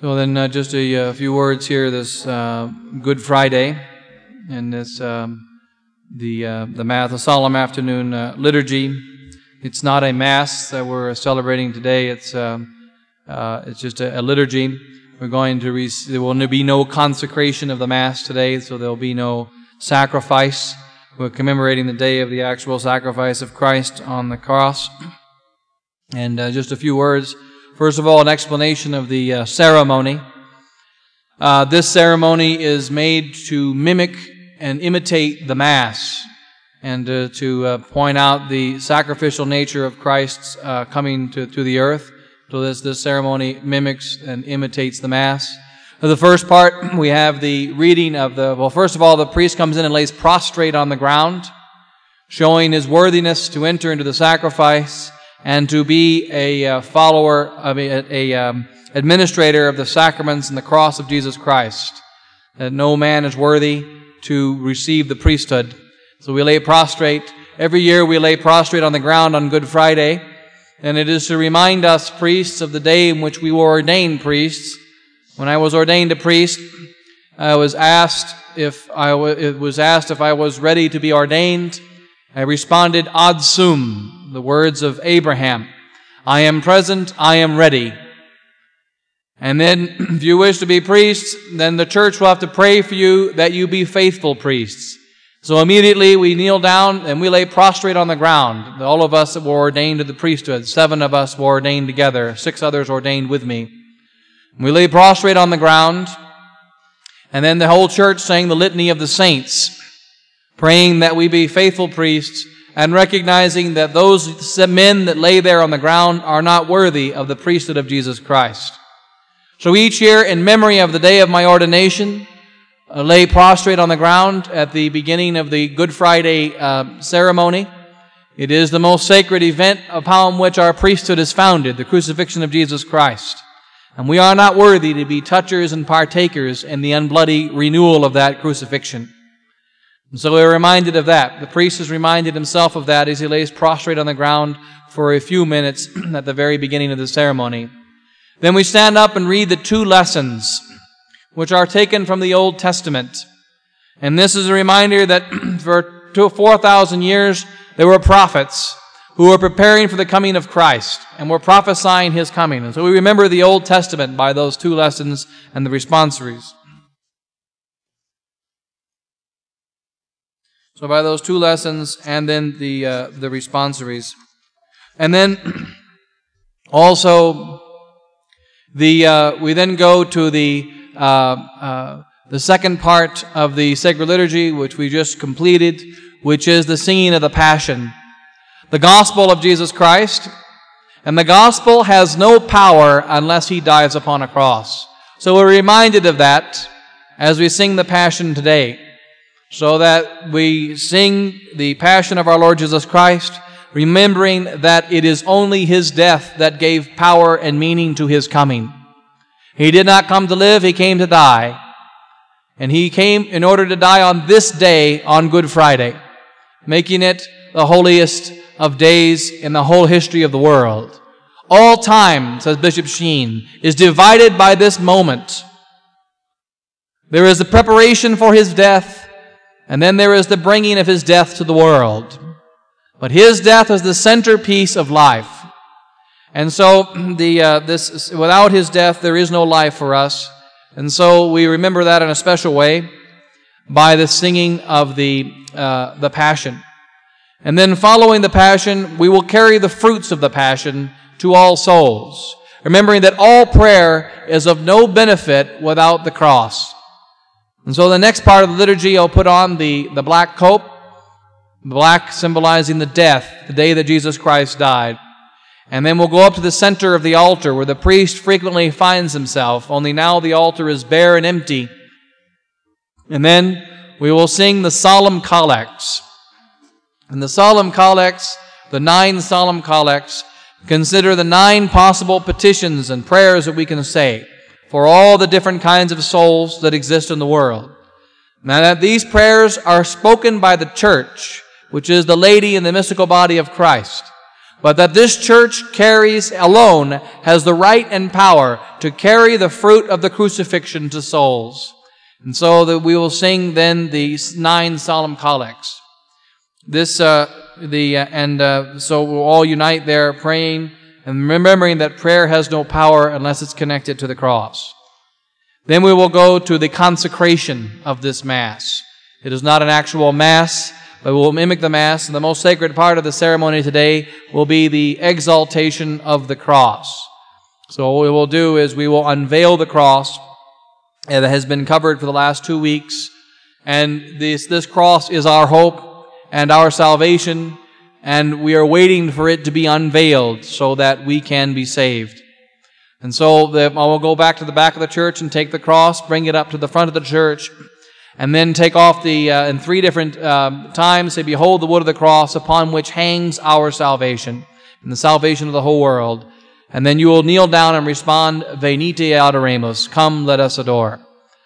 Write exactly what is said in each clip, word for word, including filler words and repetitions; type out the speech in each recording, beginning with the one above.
So then uh, just a, a few words here this uh, Good Friday and this um, the uh, the mass, the solemn afternoon uh, liturgy. It's not a mass that we're celebrating today. It's um, uh, it's just a, a liturgy. We're going to re- there will be no consecration of the mass today, so there will be no sacrifice. We're commemorating the day of the actual sacrifice of Christ on the cross. And uh, just a few words. First of all, an explanation of the uh, ceremony. Uh, this ceremony is made to mimic and imitate the Mass, and uh, to uh, point out the sacrificial nature of Christ's uh, coming to, to the earth. So this, this ceremony mimics and imitates the Mass. For the first part, we have the reading of the, well, first of all, the priest comes in and lays prostrate on the ground, showing his worthiness to enter into the sacrifice and to be a uh, follower, of a, a um, administrator of the sacraments and the cross of Jesus Christ. That no man is worthy to receive the priesthood. So we lay prostrate. Every year we lay prostrate on the ground on Good Friday, and it is to remind us priests of the day in which we were ordained priests. When I was ordained a priest, I was asked if I w- it was asked if I was ready to be ordained. I responded, ad sum, the words of Abraham. I am present, I am ready. And then, if you wish to be priests, then the church will have to pray for you that you be faithful priests. So immediately we kneel down and we lay prostrate on the ground. All of us that were ordained to the priesthood, seven of us were ordained together, six others ordained with me. We lay prostrate on the ground, and then the whole church sang the litany of the saints, praying that we be faithful priests and recognizing that those men that lay there on the ground are not worthy of the priesthood of Jesus Christ. So each year, in memory of the day of my ordination, I lay prostrate on the ground at the beginning of the Good Friday uh, ceremony. It is the most sacred event upon which our priesthood is founded, the crucifixion of Jesus Christ. And we are not worthy to be touchers and partakers in the unbloody renewal of that crucifixion. And so we're reminded of that. The priest is reminded himself of that as he lays prostrate on the ground for a few minutes at the very beginning of the ceremony. Then we stand up and read the two lessons, which are taken from the Old Testament. And this is a reminder that for two, four thousand years there were prophets who were preparing for the coming of Christ and were prophesying His coming. And so we remember the Old Testament by those two lessons and the responsories. So by those two lessons and then the uh, the responsories. And then also the uh, we then go to the uh, uh, the second part of the sacred liturgy, which we just completed, which is the singing of the Passion, the gospel of Jesus Christ. And the gospel has no power unless He dies upon a cross. So we're reminded of that as we sing the Passion today, so that we sing the Passion of our Lord Jesus Christ, remembering that it is only His death that gave power and meaning to His coming. He did not come to live, He came to die. And He came in order to die on this day, on Good Friday, making it the holiest of days in the whole history of the world. All time, says Bishop Sheen, is divided by this moment. There is the preparation for His death, and then there is the bringing of His death to the world. But His death is the centerpiece of life. And so, the uh, this without His death, there is no life for us. And so we remember that in a special way by the singing of the uh, the Passion. And then following the Passion, we will carry the fruits of the Passion to all souls, remembering that all prayer is of no benefit without the cross. And so the next part of the liturgy, I'll put on the, the black cope, black symbolizing the death, the day that Jesus Christ died. And then we'll go up to the center of the altar where the priest frequently finds himself, only now the altar is bare and empty. And then we will sing the solemn collects. And the solemn collects, the nine solemn collects, consider the nine possible petitions and prayers that we can say for all the different kinds of souls that exist in the world. Now that these prayers are spoken by the church, which is the lady in the mystical body of Christ. but that this church carries alone has the right and power to carry the fruit of the crucifixion to souls. And so that we will sing then the nine solemn collects. This, uh, the, uh, and uh, so we'll all unite there praying and remembering that prayer has no power unless it's connected to the cross. Then we will go to the consecration of this Mass. It is not an actual Mass, but we'll mimic the Mass. And the most sacred part of the ceremony today will be the exaltation of the cross. So what we will do is we will unveil the cross that has been covered for the last two weeks. And this, this cross is our hope and our salvation, and we are waiting for it to be unveiled so that we can be saved. And so the, I will go back to the back of the church and take the cross, bring it up to the front of the church, and then take off the, uh, in three different uh, times, say, behold the wood of the cross upon which hangs our salvation, and the salvation of the whole world. And then you will kneel down and respond, Venite adoremus, come let us adore.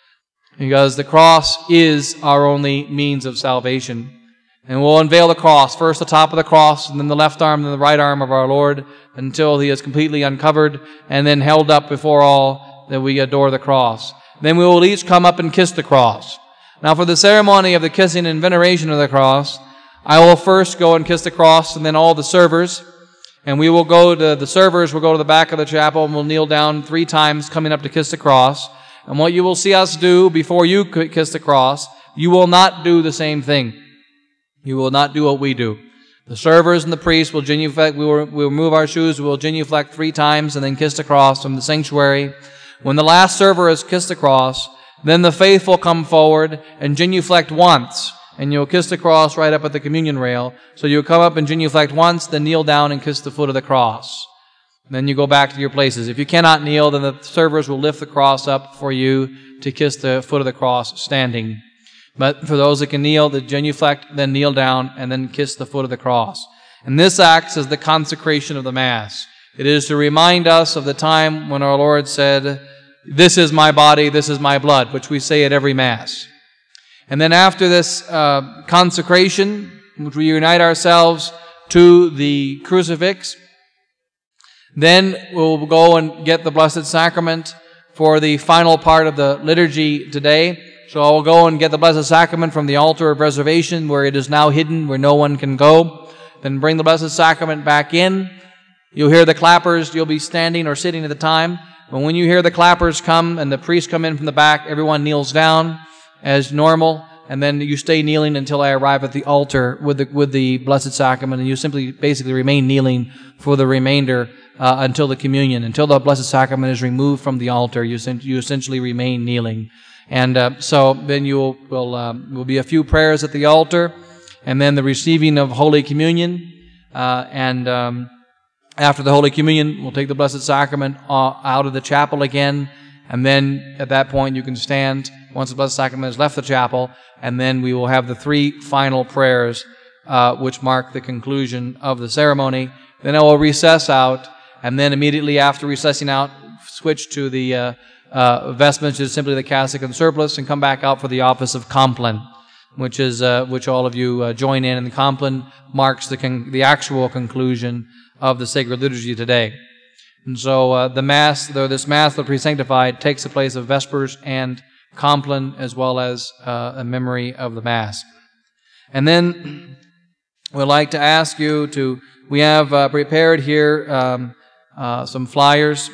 Because the cross is our only means of salvation. And we'll unveil the cross, first the top of the cross, and then the left arm and the right arm of our Lord, until He is completely uncovered, and then held up before all, that we adore the cross. Then we will each come up and kiss the cross. Now for the ceremony of the kissing and veneration of the cross, I will first go and kiss the cross, and then all the servers, and we will go to, the servers will go to the back of the chapel, and we'll kneel down three times, coming up to kiss the cross. And what you will see us do before you kiss the cross, you will not do the same thing. You will not do what we do. The servers and the priests will genuflect, we will, we will remove our shoes, we will genuflect three times and then kiss the cross from the sanctuary. When the last server has kissed the cross, then the faithful come forward and genuflect once, and you'll kiss the cross right up at the communion rail. So you'll come up and genuflect once, then kneel down and kiss the foot of the cross. Then you go back to your places. If you cannot kneel, then the servers will lift the cross up for you to kiss the foot of the cross standing. But for those that can kneel, the genuflect, then kneel down, and then kiss the foot of the cross. And this acts as the consecration of the Mass. It is to remind us of the time when our Lord said, this is my body, this is my blood, which we say at every Mass. And then after this uh, consecration, which we unite ourselves to the crucifix, then we'll go and get the Blessed Sacrament for the final part of the liturgy today. So I will go and get the Blessed Sacrament from the altar of reservation, where it is now hidden, where no one can go. Then bring the Blessed Sacrament back in. You'll hear the clappers. You'll be standing or sitting at the time. But when you hear the clappers come and the priests come in from the back, everyone kneels down as normal. And then you stay kneeling until I arrive at the altar with the, with the Blessed Sacrament. And you simply basically remain kneeling for the remainder uh, until the communion. Until the Blessed Sacrament is removed from the altar, you, you essentially remain kneeling. And uh, so then you will will, um, will be a few prayers at the altar, and then the receiving of Holy Communion. Uh, and um, after the Holy Communion, we'll take the Blessed Sacrament uh, out of the chapel again. And then at that point you can stand once the Blessed Sacrament has left the chapel, and then we will have the three final prayers uh, which mark the conclusion of the ceremony. Then I will recess out, and then immediately after recessing out, switch to the uh, Uh, vestments, is simply the cassock and surplice, and come back out for the office of Compline, which is uh, which all of you uh, join in. And the Compline marks the con- the actual conclusion of the sacred liturgy today. And so uh, the Mass, though this Mass, the Presanctified, takes the place of Vespers and Compline, as well as uh, a memory of the Mass. And then we'd like to ask you to. We have uh, prepared here um, uh, some flyers.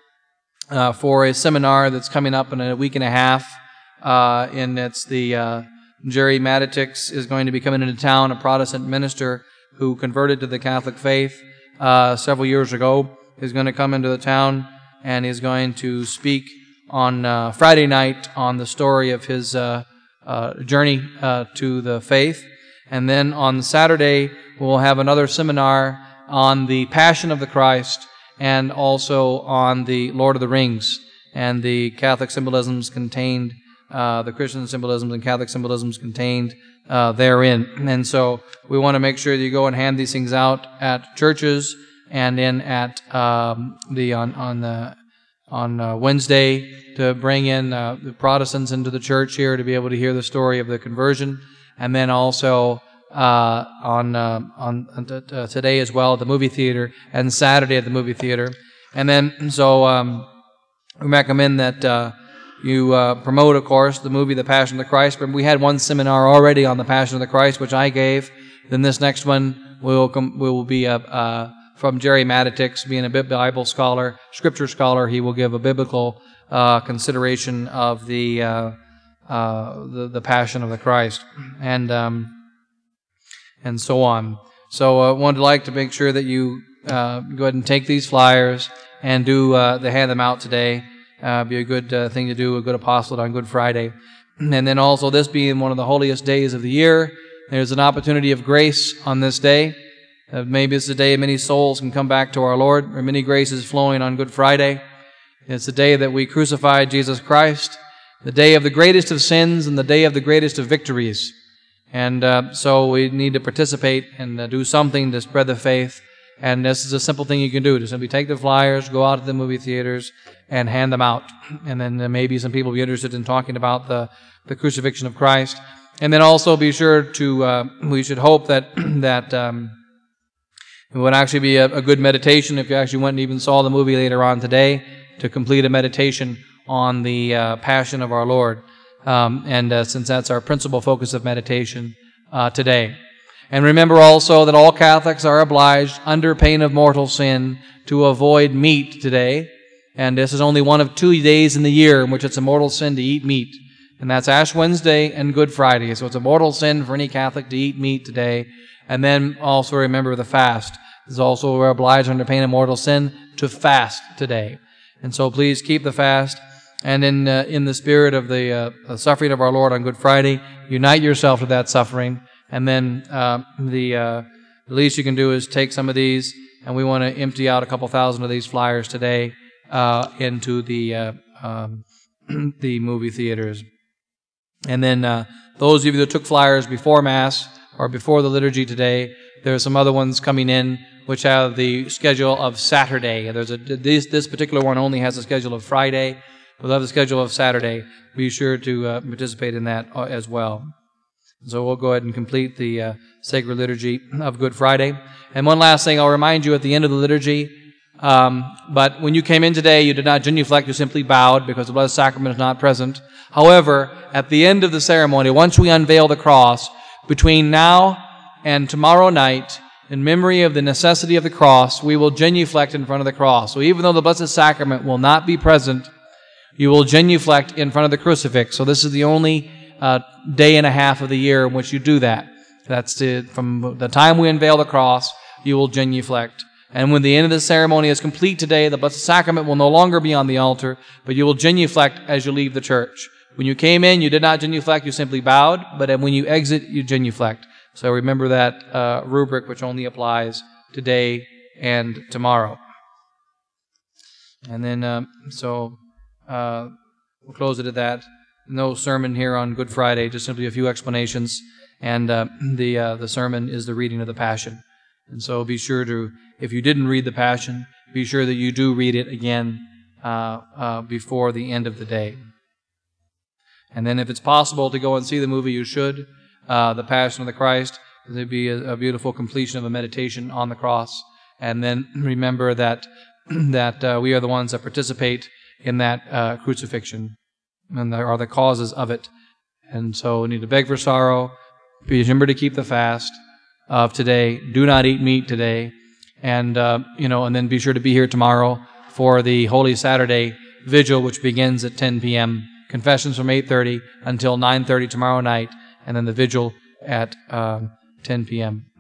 Uh, for a seminar that's coming up in a week and a half, uh, and it's the uh, Jerry Matitix is going to be coming into town, a Protestant minister who converted to the Catholic faith uh, several years ago. He's going to come into the town, and he's going to speak on uh, Friday night on the story of his uh, uh, journey uh, to the faith. And then on Saturday, we'll have another seminar on the Passion of the Christ, and also on the Lord of the Rings and the Catholic symbolisms contained, uh, the Christian symbolisms and Catholic symbolisms contained uh, therein. And so we want to make sure that you go and hand these things out at churches, and in at um, the on on the on uh, Wednesday to bring in uh, the Protestants into the church here to be able to hear the story of the conversion, and then also uh, on uh, on uh, today as well at the movie theater, and Saturday at the movie theater. And then, so um, we recommend that uh, you uh, promote, of course, the movie The Passion of the Christ. But we had one seminar already on The Passion of the Christ, which I gave. Then this next one will com- will be a, uh, from Jerry Matitix, being a Bible scholar, Scripture scholar. He will give a biblical uh, consideration of the, uh, uh, the the Passion of the Christ, and um, and so on. So I uh, wanted to like to make sure that you uh, go ahead and take these flyers and do uh, the hand them out today. Uh, be a good uh, thing to do, a good apostolate on Good Friday. And then also this being one of the holiest days of the year, there's an opportunity of grace on this day. Uh, maybe it's the day many souls can come back to our Lord, or many graces flowing on Good Friday. It's the day that we crucified Jesus Christ, the day of the greatest of sins and the day of the greatest of victories. And uh, so we need to participate and uh, do something to spread the faith. And this is a simple thing you can do. Just simply take the flyers, go out to the movie theaters, and hand them out. And then uh, maybe some people will be interested in talking about the, the crucifixion of Christ. And then also be sure to, uh, we should hope that that um, it would actually be a, a good meditation if you actually went and even saw the movie later on today, to complete a meditation on the uh, Passion of our Lord. Um, and uh, since that's our principal focus of meditation uh, today. And remember also that all Catholics are obliged, under pain of mortal sin, to avoid meat today. And this is only one of two days in the year in which it's a mortal sin to eat meat. And that's Ash Wednesday and Good Friday. So it's a mortal sin for any Catholic to eat meat today. And then also remember the fast. This is also we're obliged under pain of mortal sin to fast today. And so please keep the fast. And in uh, in the spirit of the uh, suffering of our Lord on Good Friday, unite yourself to that suffering. And then uh, the, uh, the least you can do is take some of these, and we want to empty out a couple thousand of these flyers today uh, into the uh, um, the movie theaters. And then uh, those of you that took flyers before Mass or before the liturgy today, there are some other ones coming in which have the schedule of Saturday. There's a this this particular one only has a schedule of Friday. We'll have the schedule of Saturday. Be sure to uh, participate in that uh, as well. So we'll go ahead and complete the uh, sacred liturgy of Good Friday. And one last thing, I'll remind you at the end of the liturgy, um, but when you came in today, you did not genuflect, you simply bowed because the Blessed Sacrament is not present. However, at the end of the ceremony, once we unveil the cross, between now and tomorrow night, in memory of the necessity of the cross, we will genuflect in front of the cross. So even though the Blessed Sacrament will not be present, you will genuflect in front of the crucifix. So this is the only uh, day and a half of the year in which you do that. That's to, from the time we unveil the cross, you will genuflect. And when the end of the ceremony is complete today, the Blessed Sacrament will no longer be on the altar, but you will genuflect as you leave the church. When you came in, you did not genuflect, you simply bowed, but when you exit, you genuflect. So remember that uh, rubric, which only applies today and tomorrow. And then, um, so... Uh, we'll close it at that. No sermon here on Good Friday, just simply a few explanations. And uh, the uh, the sermon is the reading of the Passion. And so be sure to, if you didn't read the Passion, be sure that you do read it again uh, uh, before the end of the day. And then if it's possible to go and see the movie, you should. Uh, the Passion of the Christ. It would be a, a beautiful completion of a meditation on the cross. And then remember that, that uh, we are the ones that participate in that uh, crucifixion, and there are the causes of it. And so we need to beg for sorrow, remember to keep the fast of today, do not eat meat today, and uh, you know, and then be sure to be here tomorrow for the Holy Saturday Vigil, which begins at ten p.m. Confessions from eight thirty until nine thirty tomorrow night, and then the Vigil at um, ten p.m.